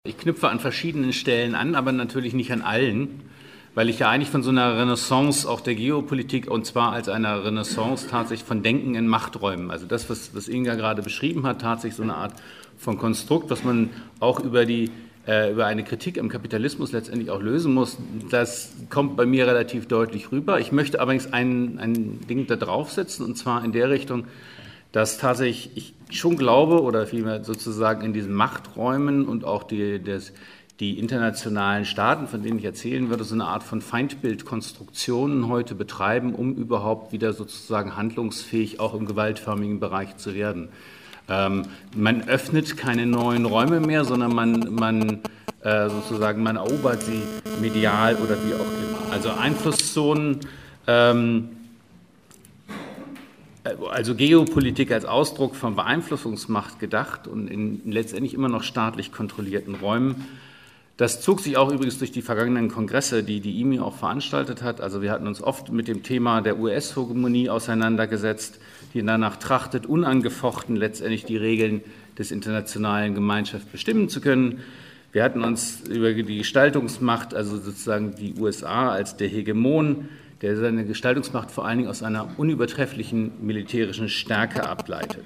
Ich knüpfe an verschiedenen Stellen an, aber natürlich nicht an allen, weil ich ja eigentlich von so einer Renaissance auch der Geopolitik, und zwar als einer Renaissance tatsächlich von Denken in Machträumen, also das, was Inga gerade beschrieben hat, tatsächlich so eine Art von Konstrukt, was man auch über eine Kritik am Kapitalismus letztendlich auch lösen muss, das kommt bei mir relativ deutlich rüber. Ich möchte allerdings ein Ding da draufsetzen, und zwar in der Richtung, dass tatsächlich ich schon glaube, oder vielmehr sozusagen in diesen Machträumen und auch die internationalen Staaten, von denen ich erzählen würde, so eine Art von Feindbildkonstruktionen heute betreiben, um überhaupt wieder sozusagen handlungsfähig auch im gewaltförmigen Bereich zu werden. Man öffnet keine neuen Räume mehr, sondern man erobert sie medial oder wie auch immer. Also Einflusszonen, also Geopolitik als Ausdruck von Beeinflussungsmacht gedacht und in letztendlich immer noch staatlich kontrollierten Räumen. Das zog sich auch übrigens durch die vergangenen Kongresse, die IMI auch veranstaltet hat. Also wir hatten uns oft mit dem Thema der US-Hegemonie auseinandergesetzt, die danach trachtet, unangefochten letztendlich die Regeln des internationalen Gemeinschaft bestimmen zu können. Wir hatten uns über die Gestaltungsmacht, also sozusagen die USA als der Hegemon, der seine Gestaltungsmacht vor allen Dingen aus einer unübertrefflichen militärischen Stärke ableitet.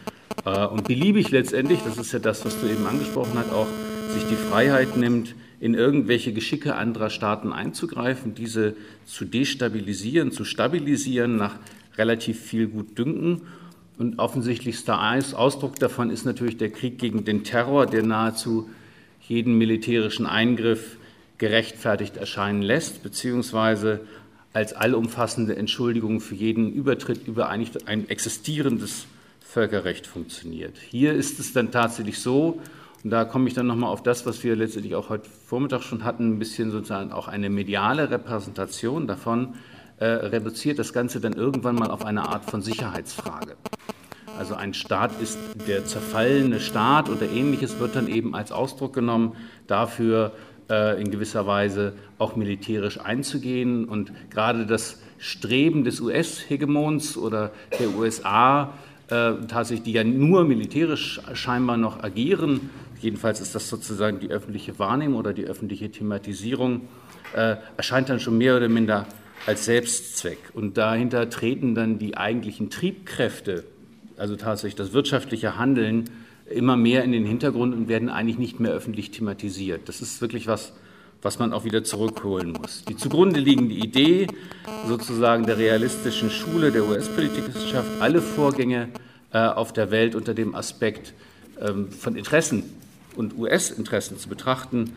Und beliebig letztendlich, das ist ja das, was du eben angesprochen hast, auch sich die Freiheit nimmt, in irgendwelche Geschicke anderer Staaten einzugreifen, diese zu destabilisieren, zu stabilisieren nach relativ viel Gutdünken. Und offensichtlichster Ausdruck davon ist natürlich der Krieg gegen den Terror, der nahezu jeden militärischen Eingriff gerechtfertigt erscheinen lässt, beziehungsweise als allumfassende Entschuldigung für jeden Übertritt über ein existierendes Völkerrecht funktioniert. Hier ist es dann tatsächlich so, und da komme ich dann nochmal auf das, was wir letztendlich auch heute Vormittag schon hatten, ein bisschen sozusagen auch eine mediale Repräsentation davon, reduziert das Ganze dann irgendwann mal auf eine Art von Sicherheitsfrage. Also ein Staat ist der zerfallene Staat oder Ähnliches wird dann eben als Ausdruck genommen dafür, in gewisser Weise auch militärisch einzugehen. Und gerade das Streben des US-Hegemons oder der USA, tatsächlich, die ja nur militärisch scheinbar noch agieren, jedenfalls ist das sozusagen die öffentliche Wahrnehmung oder die öffentliche Thematisierung, erscheint dann schon mehr oder minder als Selbstzweck. Und dahinter treten dann die eigentlichen Triebkräfte, also tatsächlich das wirtschaftliche Handeln, immer mehr in den Hintergrund und werden eigentlich nicht mehr öffentlich thematisiert. Das ist wirklich was man auch wieder zurückholen muss. Die zugrunde liegende Idee sozusagen der realistischen Schule der US-Politikwissenschaft, alle Vorgänge auf der Welt unter dem Aspekt von Interessen und US-Interessen zu betrachten,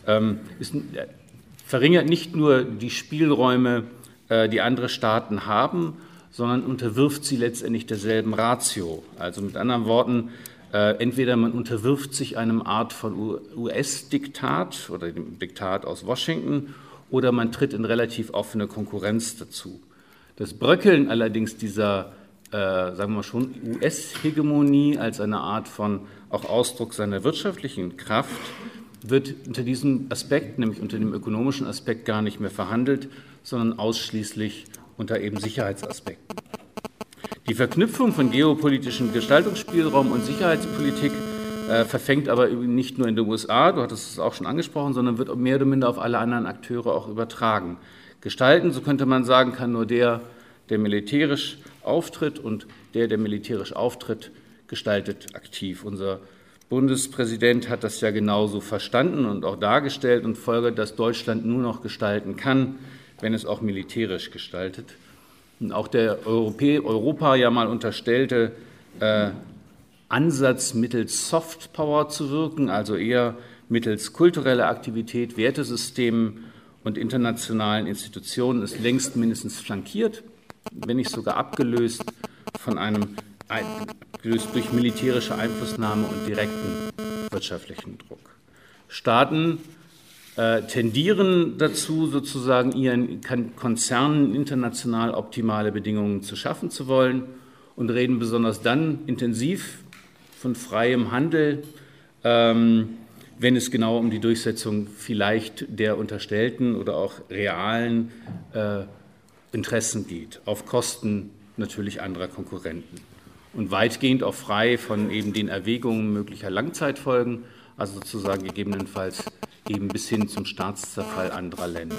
verringert nicht nur die Spielräume, die andere Staaten haben, sondern unterwirft sie letztendlich derselben Ratio. Also mit anderen Worten, entweder man unterwirft sich einem Art von US-Diktat oder dem Diktat aus Washington oder man tritt in relativ offene Konkurrenz dazu. Das Bröckeln allerdings dieser, sagen wir schon, US-Hegemonie als eine Art von auch Ausdruck seiner wirtschaftlichen Kraft wird unter diesem Aspekt, nämlich unter dem ökonomischen Aspekt, gar nicht mehr verhandelt, sondern ausschließlich unter eben Sicherheitsaspekten. Die Verknüpfung von geopolitischem Gestaltungsspielraum und Sicherheitspolitik verfängt aber nicht nur in den USA, du hattest es auch schon angesprochen, sondern wird mehr oder minder auf alle anderen Akteure auch übertragen. Gestalten, so könnte man sagen, kann nur der militärisch auftritt und der militärisch auftritt, gestaltet aktiv. Unser Bundespräsident hat das ja genauso verstanden und auch dargestellt und folgert, dass Deutschland nur noch gestalten kann, wenn es auch militärisch gestaltet. Und auch der Europa ja mal unterstellte Ansatz, mittels Softpower zu wirken, also eher mittels kultureller Aktivität, Wertesystemen und internationalen Institutionen, ist längst mindestens flankiert, wenn nicht sogar abgelöst durch militärische Einflussnahme und direkten wirtschaftlichen Druck. Staaten tendieren dazu, sozusagen ihren Konzernen international optimale Bedingungen zu schaffen zu wollen und reden besonders dann intensiv von freiem Handel, wenn es genau um die Durchsetzung vielleicht der unterstellten oder auch realen Interessen geht, auf Kosten natürlich anderer Konkurrenten. Und weitgehend auch frei von eben den Erwägungen möglicher Langzeitfolgen, also sozusagen gegebenenfalls eben bis hin zum Staatszerfall anderer Länder.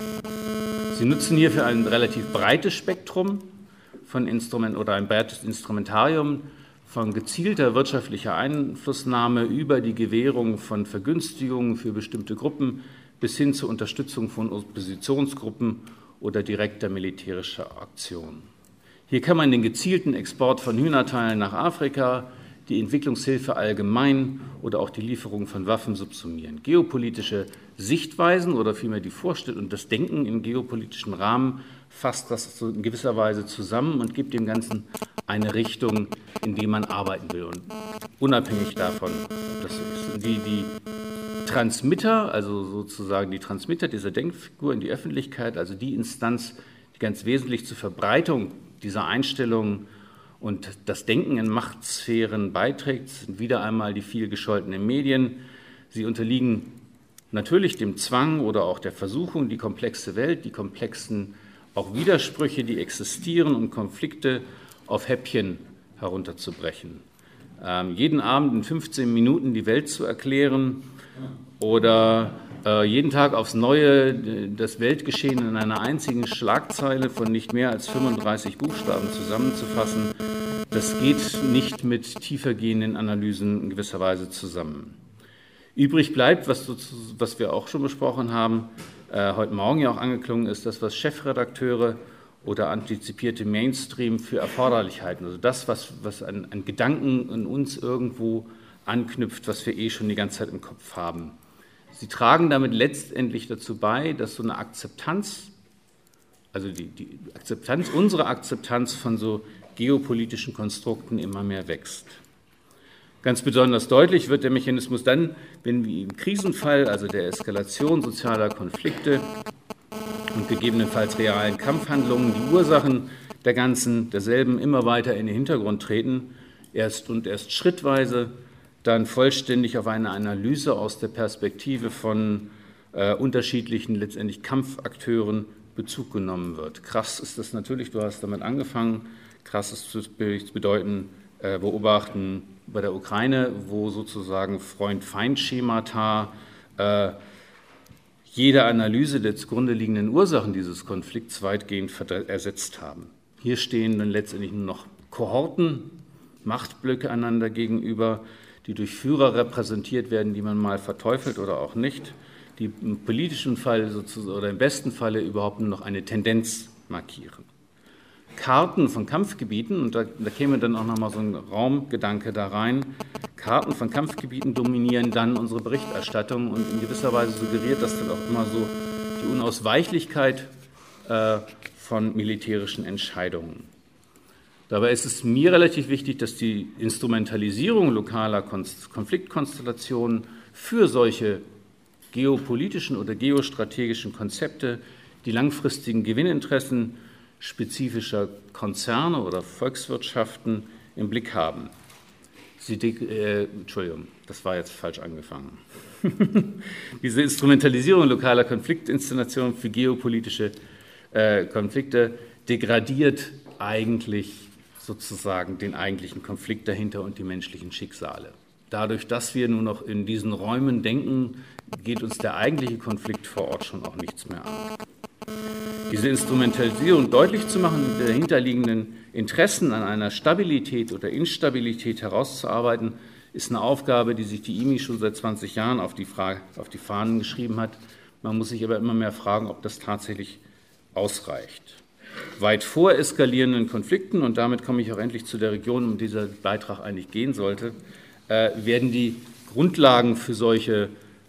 Sie nutzen hierfür ein relativ breites Spektrum von Instrumenten oder ein breites Instrumentarium von gezielter wirtschaftlicher Einflussnahme über die Gewährung von Vergünstigungen für bestimmte Gruppen bis hin zur Unterstützung von Oppositionsgruppen oder direkter militärischer Aktionen. Hier kann man den gezielten Export von Hühnerteilen nach Afrika, die Entwicklungshilfe allgemein oder auch die Lieferung von Waffen subsumieren. Geopolitische Sichtweisen oder vielmehr die Vorstellung und das Denken im geopolitischen Rahmen fasst das so in gewisser Weise zusammen und gibt dem Ganzen eine Richtung, in die man arbeiten will. Und unabhängig davon, ob das so ist. Die Transmitter, also sozusagen die Transmitter dieser Denkfigur in die Öffentlichkeit, also die Instanz, die ganz wesentlich zur Verbreitung dieser Einstellungen und das Denken in Machtsphären beiträgt, sind wieder einmal die viel gescholtenen Medien. Sie unterliegen natürlich dem Zwang oder auch der Versuchung, die komplexe Welt, die komplexen auch Widersprüche, die existieren und Konflikte auf Häppchen herunterzubrechen. Jeden Abend in 15 Minuten die Welt zu erklären oder jeden Tag aufs Neue das Weltgeschehen in einer einzigen Schlagzeile von nicht mehr als 35 Buchstaben zusammenzufassen, das geht nicht mit tiefergehenden Analysen in gewisser Weise zusammen. Übrig bleibt, was wir auch schon besprochen haben, heute Morgen ja auch angeklungen ist, das, was Chefredakteure oder antizipierte Mainstream für erforderlich halten. Also das, was an Gedanken in uns irgendwo anknüpft, was wir schon die ganze Zeit im Kopf haben. Sie tragen damit letztendlich dazu bei, dass so eine Akzeptanz, also die Akzeptanz, unsere Akzeptanz von so geopolitischen Konstrukten immer mehr wächst. Ganz besonders deutlich wird der Mechanismus dann, wenn wie im Krisenfall, also der Eskalation sozialer Konflikte und gegebenenfalls realen Kampfhandlungen, die Ursachen derselben immer weiter in den Hintergrund treten, erst schrittweise, dann vollständig auf eine Analyse aus der Perspektive von unterschiedlichen letztendlich Kampfakteuren Bezug genommen wird. Krass ist das natürlich, du hast damit angefangen, krass ist zu bedeuten, beobachten bei der Ukraine, wo sozusagen Freund-Feind-Schemata jede Analyse der zugrunde liegenden Ursachen dieses Konflikts weitgehend ersetzt haben. Hier stehen dann letztendlich nur noch Kohorten, Machtblöcke einander gegenüber, die durch Führer repräsentiert werden, die man mal verteufelt oder auch nicht, die im politischen Fall sozusagen oder im besten Falle überhaupt nur noch eine Tendenz markieren. Karten von Kampfgebieten, und da käme dann auch nochmal so ein Raumgedanke da rein, Karten von Kampfgebieten dominieren dann unsere Berichterstattung und in gewisser Weise suggeriert das dann auch immer so die Unausweichlichkeit von militärischen Entscheidungen. Dabei ist es mir relativ wichtig, dass die Instrumentalisierung lokaler Konfliktkonstellationen für solche geopolitischen oder geostrategischen Konzepte die langfristigen Gewinninteressen spezifischer Konzerne oder Volkswirtschaften im Blick haben. Entschuldigung, das war jetzt falsch angefangen. Diese Instrumentalisierung lokaler Konfliktinstallationen für geopolitische Konflikte degradiert eigentlich sozusagen den eigentlichen Konflikt dahinter und die menschlichen Schicksale. Dadurch, dass wir nur noch in diesen Räumen denken, geht uns der eigentliche Konflikt vor Ort schon auch nichts mehr an. Diese Instrumentalisierung deutlich zu machen und die dahinterliegenden Interessen an einer Stabilität oder Instabilität herauszuarbeiten, ist eine Aufgabe, die sich die IMI schon seit 20 Jahren auf die Fahnen geschrieben hat. Man muss sich aber immer mehr fragen, ob das tatsächlich ausreicht. Weit vor eskalierenden Konflikten, und damit komme ich auch endlich zu der Region, um die dieser Beitrag eigentlich gehen sollte, werden die Grundlagen für solche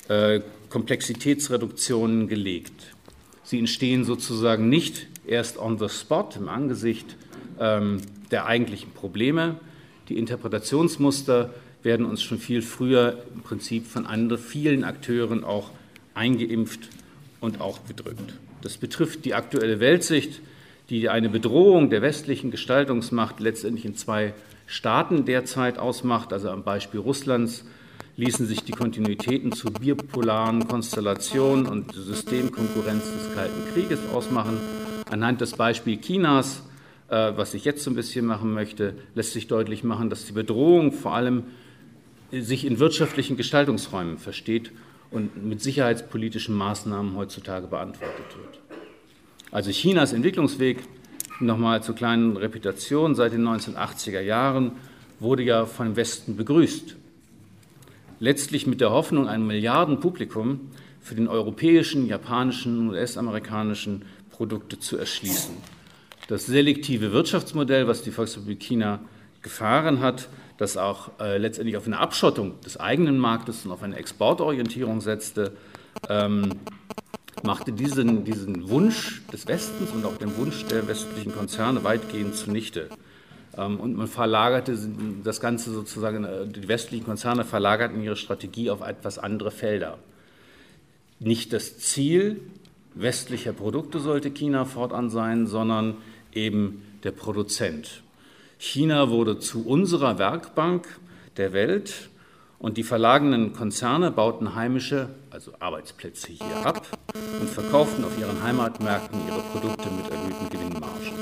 Komplexitätsreduktionen gelegt. Sie entstehen sozusagen nicht erst on the spot im Angesicht der eigentlichen Probleme. Die Interpretationsmuster werden uns schon viel früher im Prinzip von vielen Akteuren auch eingeimpft und auch gedrückt. Das betrifft die aktuelle Weltsicht, die eine Bedrohung der westlichen Gestaltungsmacht letztendlich in 2 Staaten derzeit ausmacht. Also am Beispiel Russlands ließen sich die Kontinuitäten zu bipolaren Konstellationen und Systemkonkurrenz des Kalten Krieges ausmachen. Anhand des Beispiels Chinas, was ich jetzt so ein bisschen machen möchte, lässt sich deutlich machen, dass die Bedrohung vor allem sich in wirtschaftlichen Gestaltungsräumen versteht und mit sicherheitspolitischen Maßnahmen heutzutage beantwortet wird. Also Chinas Entwicklungsweg, nochmal zur kleinen Reputation, seit den 1980er Jahren wurde ja vom Westen begrüßt. Letztlich mit der Hoffnung, ein Milliardenpublikum für den europäischen, japanischen und US-amerikanischen Produkte zu erschließen. Das selektive Wirtschaftsmodell, was die Volksrepublik China gefahren hat, das auch letztendlich auf eine Abschottung des eigenen Marktes und auf eine Exportorientierung setzte, machte diesen Wunsch des Westens und auch den Wunsch der westlichen Konzerne weitgehend zunichte. Und man verlagerte das Ganze sozusagen, die westlichen Konzerne verlagerten ihre Strategie auf etwas andere Felder. Nicht das Ziel westlicher Produkte sollte China fortan sein, sondern eben der Produzent. China wurde zu unserer Werkbank der Welt und die verlagenen Konzerne bauten heimische, also Arbeitsplätze hier ab und verkauften auf ihren Heimatmärkten ihre Produkte mit erhöhten Gewinnmargen.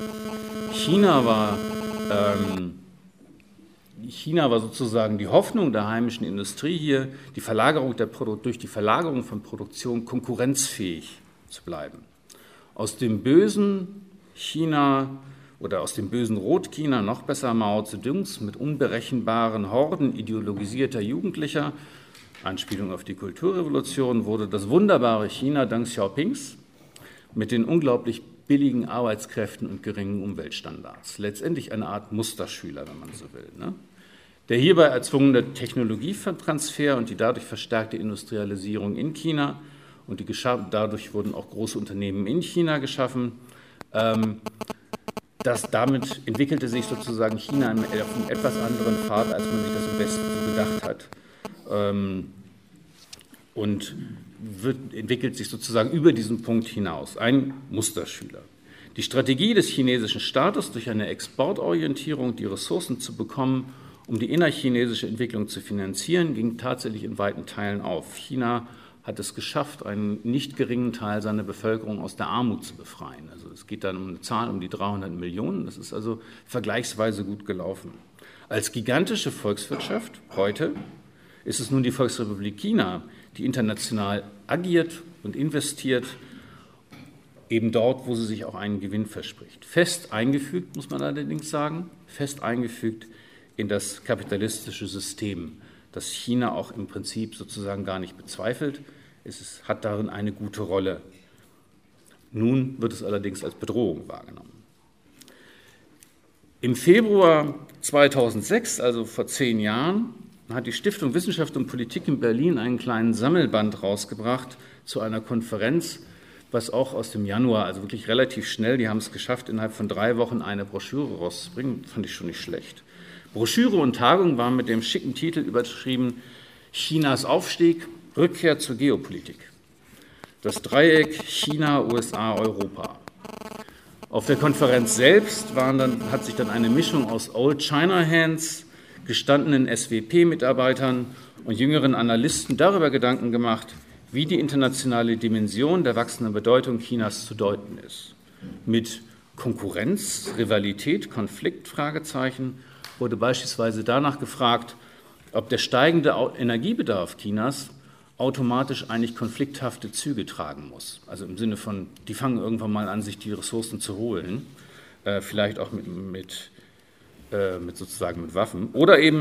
China war sozusagen die Hoffnung der heimischen Industrie hier, durch die Verlagerung von Produktion konkurrenzfähig zu bleiben. Aus dem bösen China oder aus dem bösen Rot-China, noch besser Mao Zedongs, mit unberechenbaren Horden ideologisierter Jugendlicher, Anspielung auf die Kulturrevolution, wurde das wunderbare China Deng Xiaopings mit den unglaublich billigen Arbeitskräften und geringen Umweltstandards. Letztendlich eine Art Musterschüler, wenn man so will. Ne? Der hierbei erzwungene Technologietransfer und die dadurch verstärkte Industrialisierung in China und dadurch wurden auch große Unternehmen in China geschaffen. Damit entwickelte sich sozusagen China auf einem etwas anderen Pfad, als man sich das im Westen so gedacht hat. Und entwickelt sich sozusagen über diesen Punkt hinaus, ein Musterschüler. Die Strategie des chinesischen Staates, durch eine Exportorientierung die Ressourcen zu bekommen, um die innerchinesische Entwicklung zu finanzieren, ging tatsächlich in weiten Teilen auf. China hat es geschafft, einen nicht geringen Teil seiner Bevölkerung aus der Armut zu befreien. Also es geht dann um eine Zahl um die 300 Millionen, das ist also vergleichsweise gut gelaufen. Als gigantische Volkswirtschaft heute ist es nun die Volksrepublik China, die international agiert und investiert, eben dort, wo sie sich auch einen Gewinn verspricht. Fest eingefügt, muss man allerdings sagen, fest eingefügt in das kapitalistische System, das China auch im Prinzip sozusagen gar nicht bezweifelt. Es hat darin eine gute Rolle. Nun wird es allerdings als Bedrohung wahrgenommen. Im Februar 2006, also vor 10 Jahren, hat die Stiftung Wissenschaft und Politik in Berlin einen kleinen Sammelband rausgebracht zu einer Konferenz, was auch aus dem Januar, also wirklich relativ schnell, die haben es geschafft, innerhalb von 3 Wochen eine Broschüre rauszubringen, fand ich schon nicht schlecht. Broschüre und Tagung waren mit dem schicken Titel überschrieben: Chinas Aufstieg, Rückkehr zur Geopolitik. Das Dreieck China, USA, Europa. Auf der Konferenz selbst hat sich dann eine Mischung aus Old China Hands, gestandenen SWP-Mitarbeitern und jüngeren Analysten darüber Gedanken gemacht, wie die internationale Dimension der wachsenden Bedeutung Chinas zu deuten ist. Mit Konkurrenz, Rivalität, Konflikt, Fragezeichen, wurde beispielsweise danach gefragt, ob der steigende Energiebedarf Chinas automatisch eigentlich konflikthafte Züge tragen muss. Also im Sinne von, die fangen irgendwann mal an, sich die Ressourcen zu holen, vielleicht auch mit Waffen,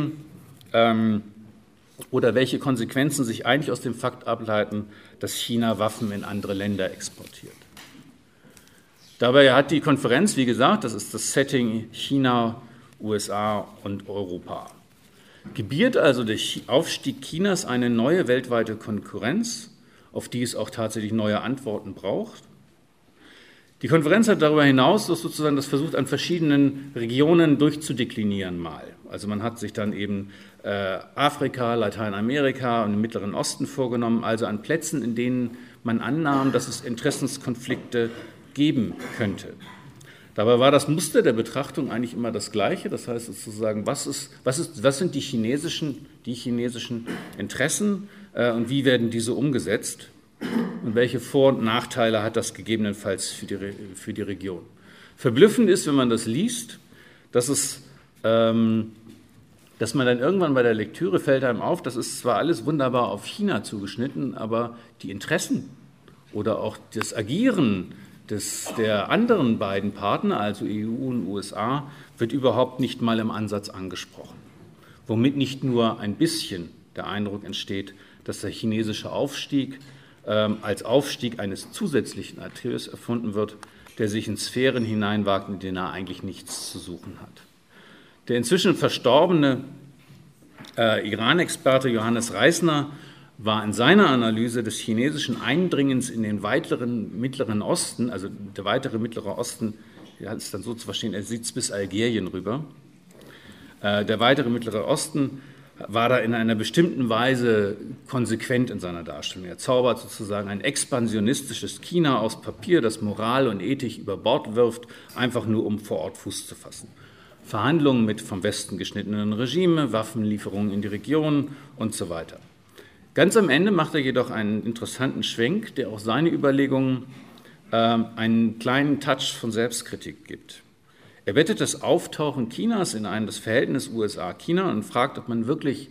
oder welche Konsequenzen sich eigentlich aus dem Fakt ableiten, dass China Waffen in andere Länder exportiert. Dabei hat die Konferenz, wie gesagt, das ist das Setting China, USA und Europa. Gebiert also der Aufstieg Chinas eine neue weltweite Konkurrenz, auf die es auch tatsächlich neue Antworten braucht? Die Konferenz hat darüber hinaus sozusagen das versucht, an verschiedenen Regionen durchzudeklinieren mal. Also man hat sich dann eben Afrika, Lateinamerika und den Mittleren Osten vorgenommen, also an Plätzen, in denen man annahm, dass es Interessenskonflikte geben könnte. Dabei war das Muster der Betrachtung eigentlich immer das Gleiche. Das heißt sozusagen, was sind die chinesischen Interessen und wie werden diese umgesetzt und welche Vor- und Nachteile hat das gegebenenfalls für die Region. Verblüffend ist, wenn man das liest, dass es dass man dann irgendwann bei der Lektüre fällt einem auf, das ist zwar alles wunderbar auf China zugeschnitten, aber die Interessen oder auch das Agieren der anderen beiden Partner, also EU und USA, wird überhaupt nicht mal im Ansatz angesprochen. Womit nicht nur ein bisschen der Eindruck entsteht, dass der chinesische Aufstieg als Aufstieg eines zusätzlichen Akteurs erfunden wird, der sich in Sphären hineinwagt, in denen er eigentlich nichts zu suchen hat. Der inzwischen verstorbene Iran-Experte Johannes Reisner war in seiner Analyse des chinesischen Eindringens in den weiteren Mittleren Osten, also der weitere Mittlere Osten, er hat es dann so zu verstehen, er sieht es bis Algerien rüber, der weitere Mittlere Osten war da in einer bestimmten Weise konsequent in seiner Darstellung. Er zaubert sozusagen ein expansionistisches China aus Papier, das Moral und Ethik über Bord wirft, einfach nur um vor Ort Fuß zu fassen. Verhandlungen mit vom Westen geschnittenen Regime, Waffenlieferungen in die Region und so weiter. Ganz am Ende macht er jedoch einen interessanten Schwenk, der auch seine Überlegungen einen kleinen Touch von Selbstkritik gibt. Er wettet das Auftauchen Chinas in das Verhältnis USA-China und fragt, ob man wirklich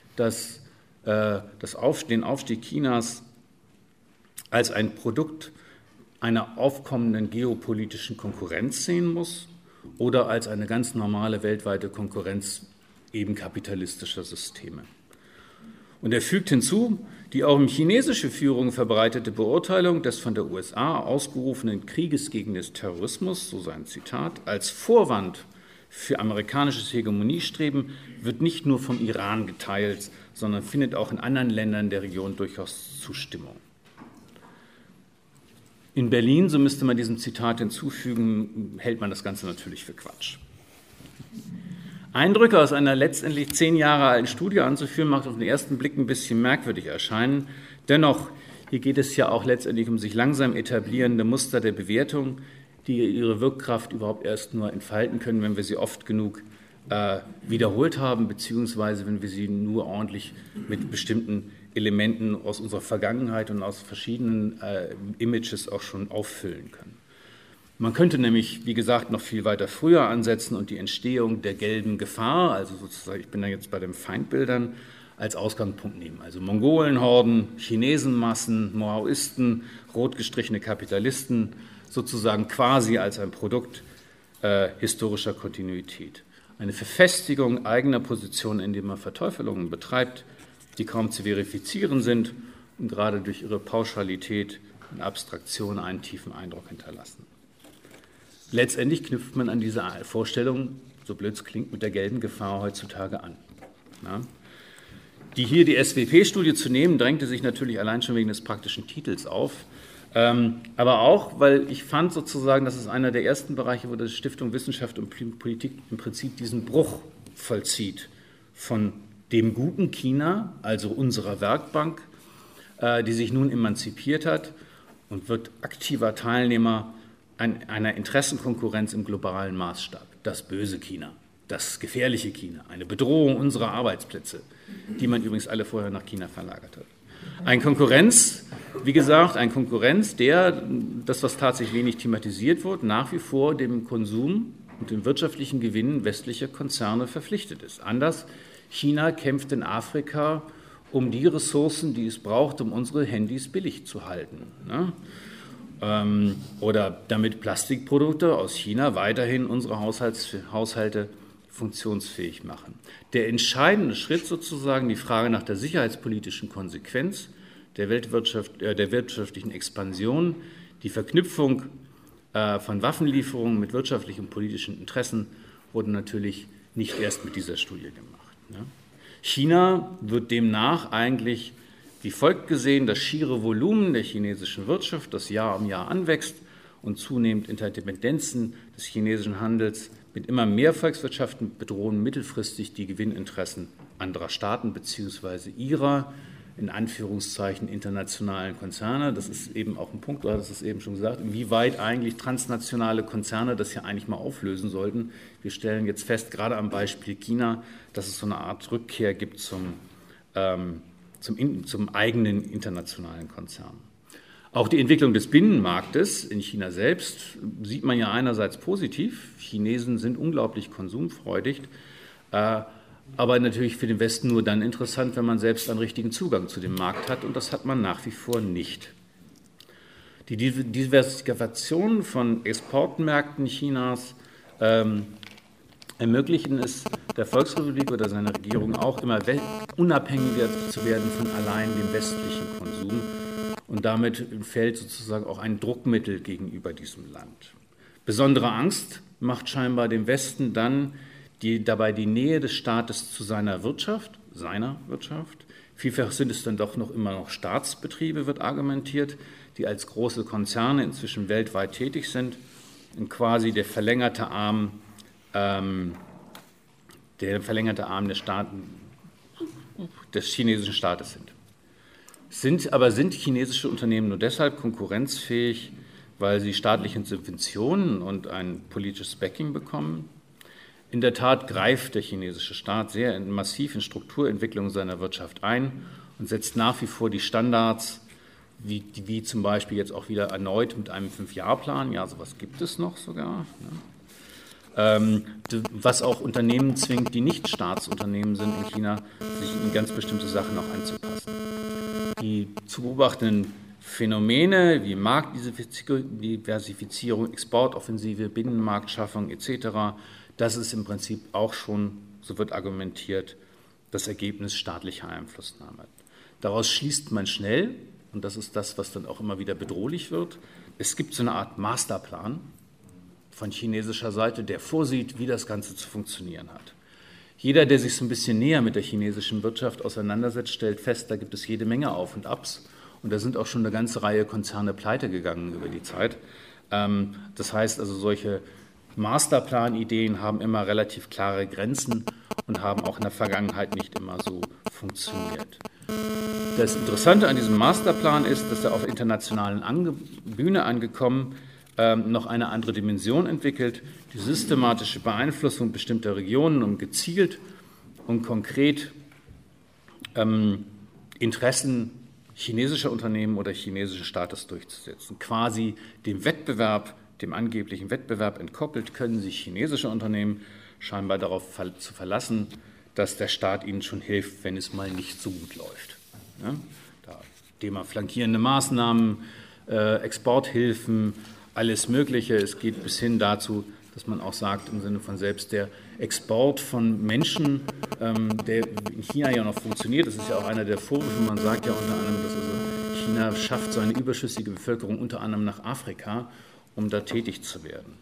den Aufstieg Chinas als ein Produkt einer aufkommenden geopolitischen Konkurrenz sehen muss oder als eine ganz normale weltweite Konkurrenz eben kapitalistischer Systeme. Und er fügt hinzu, die auch in chinesische Führung verbreitete Beurteilung des von der USA ausgerufenen Krieges gegen den Terrorismus, so sein Zitat, als Vorwand für amerikanisches Hegemoniestreben wird nicht nur vom Iran geteilt, sondern findet auch in anderen Ländern der Region durchaus Zustimmung. In Berlin, so müsste man diesem Zitat hinzufügen, hält man das Ganze natürlich für Quatsch. Eindrücke aus einer letztendlich 10 Jahre alten Studie anzuführen, macht auf den ersten Blick ein bisschen merkwürdig erscheinen. Dennoch, hier geht es ja auch letztendlich um sich langsam etablierende Muster der Bewertung, die ihre Wirkkraft überhaupt erst nur entfalten können, wenn wir sie oft genug wiederholt haben, beziehungsweise wenn wir sie nur ordentlich mit bestimmten Elementen aus unserer Vergangenheit und aus verschiedenen Images auch schon auffüllen können. Man könnte nämlich, wie gesagt, noch viel weiter früher ansetzen und die Entstehung der gelben Gefahr, also sozusagen, ich bin da jetzt bei den Feindbildern, als Ausgangspunkt nehmen. Also Mongolenhorden, Chinesenmassen, Maoisten, rot gestrichene Kapitalisten, sozusagen quasi als ein Produkt historischer Kontinuität. Eine Verfestigung eigener Positionen, indem man Verteufelungen betreibt, die kaum zu verifizieren sind und gerade durch ihre Pauschalität und Abstraktion einen tiefen Eindruck hinterlassen. Letztendlich knüpft man an diese Vorstellung, so blöd es klingt, mit der gelben Gefahr heutzutage an. Ja. Die SWP-Studie zu nehmen, drängte sich natürlich allein schon wegen des praktischen Titels auf, aber auch, weil ich fand sozusagen, das ist einer der ersten Bereiche, wo die Stiftung Wissenschaft und Politik im Prinzip diesen Bruch vollzieht von dem guten China, also unserer Werkbank, die sich nun emanzipiert hat und wird aktiver Teilnehmer einer Interessenkonkurrenz im globalen Maßstab. Das böse China, das gefährliche China, eine Bedrohung unserer Arbeitsplätze, die man übrigens alle vorher nach China verlagert hat. Ein Konkurrenz, wie gesagt, der, das was tatsächlich wenig thematisiert wird, nach wie vor dem Konsum und dem wirtschaftlichen Gewinn westlicher Konzerne verpflichtet ist. Anders, China kämpft in Afrika um die Ressourcen, die es braucht, um unsere Handys billig zu halten. Ne? Oder damit Plastikprodukte aus China weiterhin unsere Haushalte funktionsfähig machen. Der entscheidende Schritt sozusagen, die Frage nach der sicherheitspolitischen Konsequenz der wirtschaftlichen Expansion, die Verknüpfung von Waffenlieferungen mit wirtschaftlichen und politischen Interessen, wurde natürlich nicht erst mit dieser Studie gemacht. Ne? China wird demnach eigentlich wie folgt gesehen: das schiere Volumen der chinesischen Wirtschaft, das Jahr um Jahr anwächst und zunehmend Interdependenzen des chinesischen Handels mit immer mehr Volkswirtschaften bedrohen mittelfristig die Gewinninteressen anderer Staaten bzw. ihrer, in Anführungszeichen, internationalen Konzerne. Das ist eben auch ein Punkt, du hattest es eben schon gesagt, inwieweit eigentlich transnationale Konzerne das ja eigentlich mal auflösen sollten. Wir stellen jetzt fest, gerade am Beispiel China, dass es so eine Art Rückkehr gibt zum eigenen internationalen Konzern. Auch die Entwicklung des Binnenmarktes in China selbst sieht man ja einerseits positiv. Chinesen sind unglaublich konsumfreudig, aber natürlich für den Westen nur dann interessant, wenn man selbst einen richtigen Zugang zu dem Markt hat, und das hat man nach wie vor nicht. Die Diversifikation von Exportmärkten Chinas ermöglichen es der Volksrepublik oder seiner Regierung auch immer unabhängiger zu werden von allein dem westlichen Konsum, und damit fällt sozusagen auch ein Druckmittel gegenüber diesem Land. Besondere Angst macht scheinbar dem Westen dann dabei die Nähe des Staates zu seiner Wirtschaft. Vielfach sind es dann doch immer noch Staatsbetriebe, wird argumentiert, die als große Konzerne inzwischen weltweit tätig sind und quasi der verlängerte Arm des chinesischen Staates sind. Aber sind chinesische Unternehmen nur deshalb konkurrenzfähig, weil sie staatliche Subventionen und ein politisches Backing bekommen? In der Tat greift der chinesische Staat sehr massiv in Strukturentwicklung seiner Wirtschaft ein und setzt nach wie vor die Standards, wie zum Beispiel jetzt auch wieder erneut mit einem 5-Jahr-Plan, ja, sowas gibt es noch sogar, ne? Was auch Unternehmen zwingt, die nicht Staatsunternehmen sind in China, sich in ganz bestimmte Sachen auch anzupassen. Die zu beobachtenden Phänomene wie Marktdiversifizierung, Exportoffensive, Binnenmarktschaffung etc., das ist im Prinzip auch schon, so wird argumentiert, das Ergebnis staatlicher Einflussnahme. Daraus schließt man schnell, und das ist das, was dann auch immer wieder bedrohlich wird, es gibt so eine Art Masterplan von chinesischer Seite, der vorsieht, wie das Ganze zu funktionieren hat. Jeder, der sich so ein bisschen näher mit der chinesischen Wirtschaft auseinandersetzt, stellt fest, da gibt es jede Menge Auf und Abs, und da sind auch schon eine ganze Reihe Konzerne pleite gegangen über die Zeit. Das heißt also, solche Masterplan-Ideen haben immer relativ klare Grenzen und haben auch in der Vergangenheit nicht immer so funktioniert. Das Interessante an diesem Masterplan ist, dass er auf der internationalen Bühne angekommen noch eine andere Dimension entwickelt, die systematische Beeinflussung bestimmter Regionen, um gezielt und konkret Interessen chinesischer Unternehmen oder chinesischen Staates durchzusetzen. Quasi dem angeblichen Wettbewerb entkoppelt, können sich chinesische Unternehmen scheinbar darauf zu verlassen, dass der Staat ihnen schon hilft, wenn es mal nicht so gut läuft. Ja? Thema flankierende Maßnahmen, Exporthilfen, alles Mögliche. Es geht bis hin dazu, dass man auch sagt, im Sinne von selbst der Export von Menschen, der in China ja noch funktioniert, das ist ja auch einer der Vorwürfe, man sagt ja unter anderem, dass also China schafft seine überschüssige Bevölkerung unter anderem nach Afrika, um da tätig zu werden.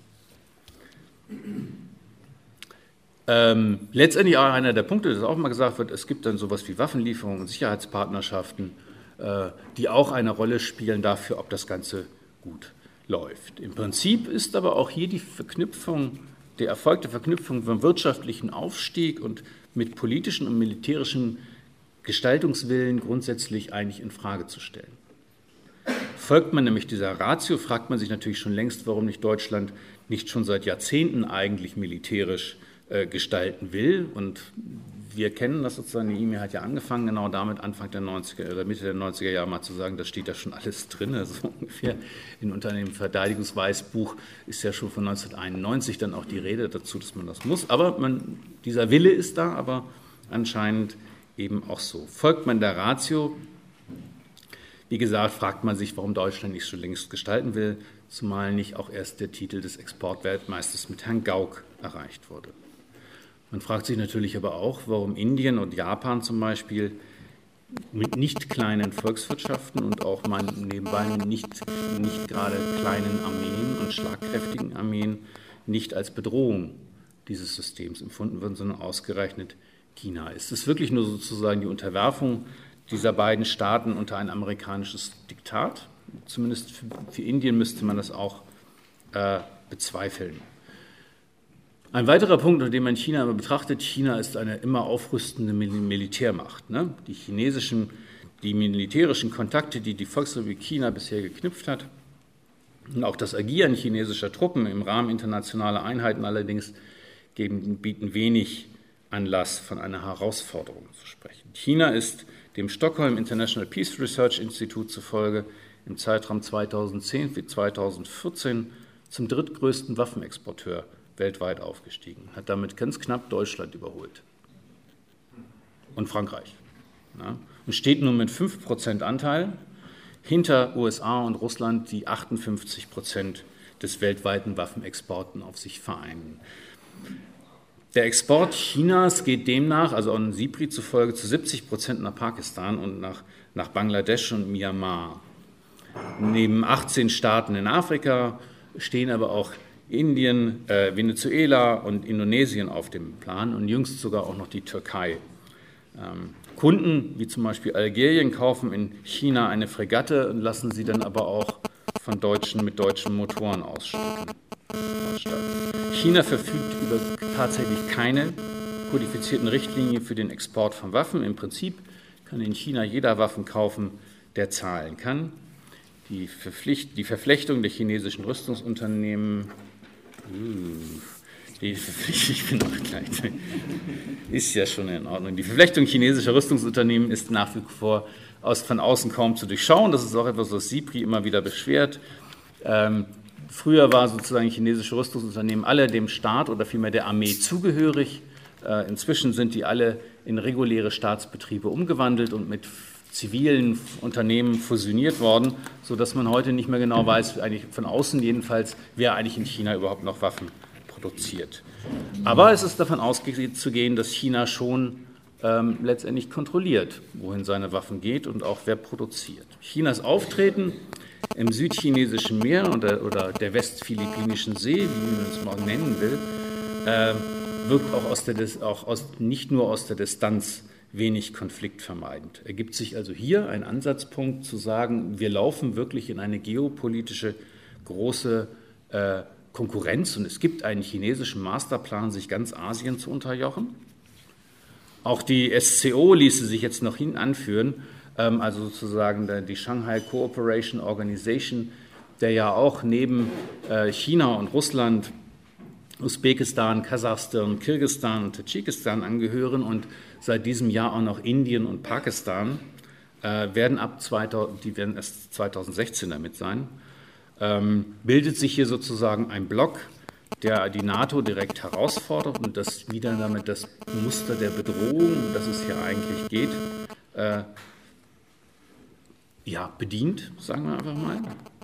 Letztendlich auch einer der Punkte, dass auch mal gesagt wird, es gibt dann sowas wie Waffenlieferungen und Sicherheitspartnerschaften, die auch eine Rolle spielen dafür, ob das Ganze gut läuft. Im Prinzip ist aber auch hier die erfolgte Verknüpfung von wirtschaftlichen Aufstieg und mit politischen und militärischen Gestaltungswillen grundsätzlich eigentlich in Frage zu stellen. Folgt man nämlich dieser Ratio, fragt man sich natürlich schon längst, warum nicht Deutschland nicht schon seit Jahrzehnten eigentlich militärisch gestalten will. Und wir kennen das sozusagen, die E-Mail hat ja angefangen, genau damit Anfang der 90er oder Mitte der 90er Jahre mal zu sagen, da steht ja schon alles drin, so ungefähr. In dem Verteidigungsweißbuch ist ja schon von 1991 dann auch die Rede dazu, dass man das muss. Aber dieser Wille ist da, aber anscheinend eben auch so. Folgt man der Ratio, wie gesagt, fragt man sich, warum Deutschland nicht schon längst gestalten will, zumal nicht auch erst der Titel des Exportweltmeisters mit Herrn Gauck erreicht wurde. Man fragt sich natürlich aber auch, warum Indien und Japan zum Beispiel mit nicht kleinen Volkswirtschaften und auch mal nebenbei nicht gerade kleinen Armeen und schlagkräftigen Armeen nicht als Bedrohung dieses Systems empfunden werden, sondern ausgerechnet China. Ist es wirklich nur sozusagen die Unterwerfung dieser beiden Staaten unter ein amerikanisches Diktat? Zumindest für Indien müsste man das auch bezweifeln. Ein weiterer Punkt, unter dem man China immer betrachtet, China ist eine immer aufrüstende Militärmacht. Ne? Die militärischen Kontakte, die die Volksrepublik China bisher geknüpft hat, und auch das Agieren chinesischer Truppen im Rahmen internationaler Einheiten allerdings bieten wenig Anlass, von einer Herausforderung zu sprechen. China ist dem Stockholm International Peace Research Institute zufolge im Zeitraum 2010 bis 2014 zum drittgrößten Waffenexporteur weltweit aufgestiegen, hat damit ganz knapp Deutschland überholt. und Frankreich. Ja, und steht nun mit 5% Anteil hinter USA und Russland, die 58% des weltweiten Waffenexporten auf sich vereinen. Der Export Chinas geht demnach, also an SIPRI zufolge, zu 70% nach Pakistan und nach Bangladesch und Myanmar. Neben 18 Staaten in Afrika stehen aber auch Indien, Venezuela und Indonesien auf dem Plan und jüngst sogar auch noch die Türkei. Kunden wie zum Beispiel Algerien kaufen in China eine Fregatte und lassen sie dann aber auch von Deutschen mit deutschen Motoren ausstatten. China verfügt über tatsächlich keine kodifizierten Richtlinien für den Export von Waffen. Im Prinzip kann in China jeder Waffen kaufen, der zahlen kann. Die Verflechtung der chinesischen Rüstungsunternehmen, ist ja schon in Ordnung. Die Verflechtung chinesischer Rüstungsunternehmen ist nach wie vor von außen kaum zu durchschauen. Das ist auch etwas, was SIPRI immer wieder beschwert. Früher war sozusagen chinesische Rüstungsunternehmen alle dem Staat oder vielmehr der Armee zugehörig. Inzwischen sind die alle in reguläre Staatsbetriebe umgewandelt und mit zivilen Unternehmen fusioniert worden, sodass man heute nicht mehr genau weiß, eigentlich von außen jedenfalls, wer eigentlich in China überhaupt noch Waffen produziert. Aber es ist davon auszugehen, dass China schon letztendlich kontrolliert, wohin seine Waffen geht und auch wer produziert. Chinas Auftreten im südchinesischen Meer oder der westphilippinischen See, wie man es mal nennen will, wirkt auch nicht nur aus der Distanz wenig konfliktvermeidend. Ergibt sich also hier ein Ansatzpunkt zu sagen, wir laufen wirklich in eine geopolitische große Konkurrenz und es gibt einen chinesischen Masterplan, sich ganz Asien zu unterjochen. Auch die SCO ließe sich jetzt noch anführen, also sozusagen die Shanghai Cooperation Organization, der ja auch neben China und Russland, Usbekistan, Kasachstan, Kirgisistan und Tadschikistan angehören und seit diesem Jahr auch noch Indien und Pakistan, die werden erst 2016 damit sein, bildet sich hier sozusagen ein Block, der die NATO direkt herausfordert und das wieder damit das Muster der Bedrohung, um das es hier eigentlich geht, bedient, sagen wir einfach mal.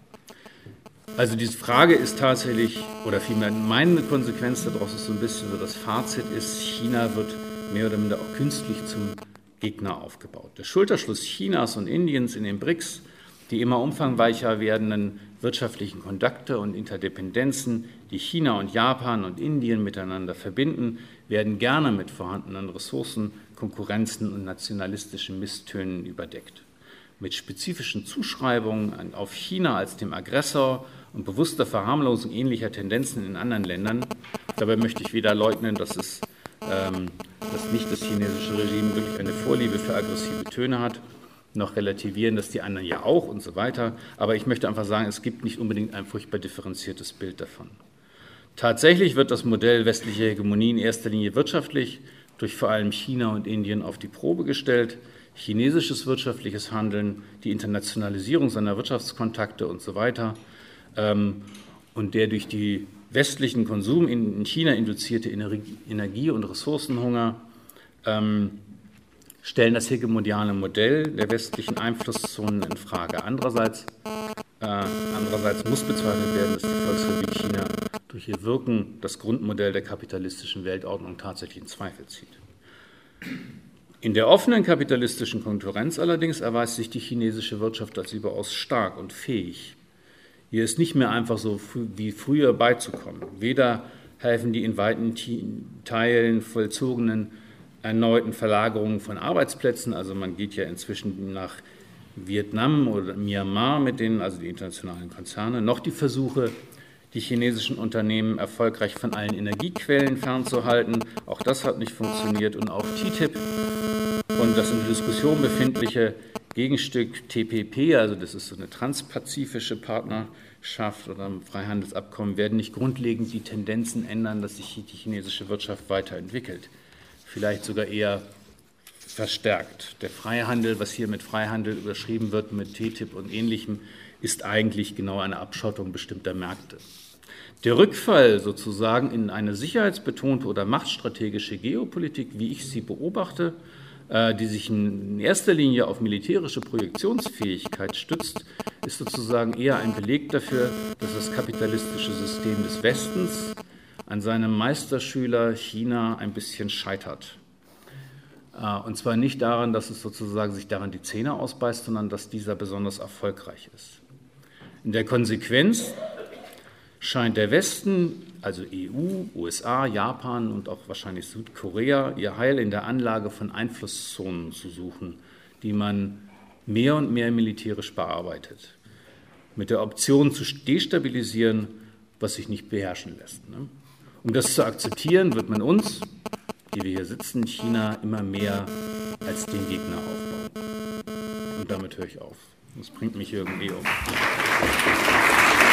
Also diese Frage ist tatsächlich, oder vielmehr meine Konsequenz daraus ist so ein bisschen so, das Fazit ist, China wird mehr oder minder auch künstlich zum Gegner aufgebaut. Der Schulterschluss Chinas und Indiens in den BRICS, die immer umfangreicher werdenden wirtschaftlichen Kontakte und Interdependenzen, die China und Japan und Indien miteinander verbinden, werden gerne mit vorhandenen Ressourcen, Konkurrenzen und nationalistischen Misstönen überdeckt. Mit spezifischen Zuschreibungen auf China als dem Aggressor und bewusster Verharmlosung ähnlicher Tendenzen in anderen Ländern. Dabei möchte ich weder leugnen, dass nicht das chinesische Regime wirklich eine Vorliebe für aggressive Töne hat, noch relativieren, dass die anderen ja auch und so weiter. Aber ich möchte einfach sagen, es gibt nicht unbedingt ein furchtbar differenziertes Bild davon. Tatsächlich wird das Modell westlicher Hegemonie in erster Linie wirtschaftlich durch vor allem China und Indien auf die Probe gestellt. Chinesisches wirtschaftliches Handeln, die Internationalisierung seiner Wirtschaftskontakte und so weiter und der durch die westlichen Konsum in China induzierte Energie- und Ressourcenhunger stellen das hegemoniale Modell der westlichen Einflusszonen in Frage. Andererseits muss bezweifelt werden, dass die Volksrepublik China durch ihr Wirken das Grundmodell der kapitalistischen Weltordnung tatsächlich in Zweifel zieht. In der offenen kapitalistischen Konkurrenz allerdings erweist sich die chinesische Wirtschaft als überaus stark und fähig. Hier ist nicht mehr einfach so wie früher beizukommen. Weder helfen die in weiten Teilen vollzogenen erneuten Verlagerungen von Arbeitsplätzen, also man geht ja inzwischen nach Vietnam oder Myanmar mit denen, also die internationalen Konzerne, noch die Versuche, die chinesischen Unternehmen erfolgreich von allen Energiequellen fernzuhalten. Auch das hat nicht funktioniert. Und auch TTIP und das in der Diskussion befindliche Gegenstück TPP, also das ist so eine transpazifische Partnerschaft oder ein Freihandelsabkommen, werden nicht grundlegend die Tendenzen ändern, dass sich die chinesische Wirtschaft weiterentwickelt. Vielleicht sogar eher verstärkt. Der Freihandel, was hier mit Freihandel überschrieben wird, mit TTIP und Ähnlichem, ist eigentlich genau eine Abschottung bestimmter Märkte. Der Rückfall sozusagen in eine sicherheitsbetonte oder machtstrategische Geopolitik, wie ich sie beobachte, die sich in erster Linie auf militärische Projektionsfähigkeit stützt, ist sozusagen eher ein Beleg dafür, dass das kapitalistische System des Westens an seinem Meisterschüler China ein bisschen scheitert. Und zwar nicht daran, dass es sozusagen sich daran die Zähne ausbeißt, sondern dass dieser besonders erfolgreich ist. In der Konsequenz scheint der Westen, also EU, USA, Japan und auch wahrscheinlich Südkorea, ihr Heil in der Anlage von Einflusszonen zu suchen, die man mehr und mehr militärisch bearbeitet, mit der Option zu destabilisieren, was sich nicht beherrschen lässt. Um das zu akzeptieren, wird man uns, die wir hier sitzen, China immer mehr als den Gegner aufbauen. Und damit höre ich auf. Das bringt mich irgendwie um.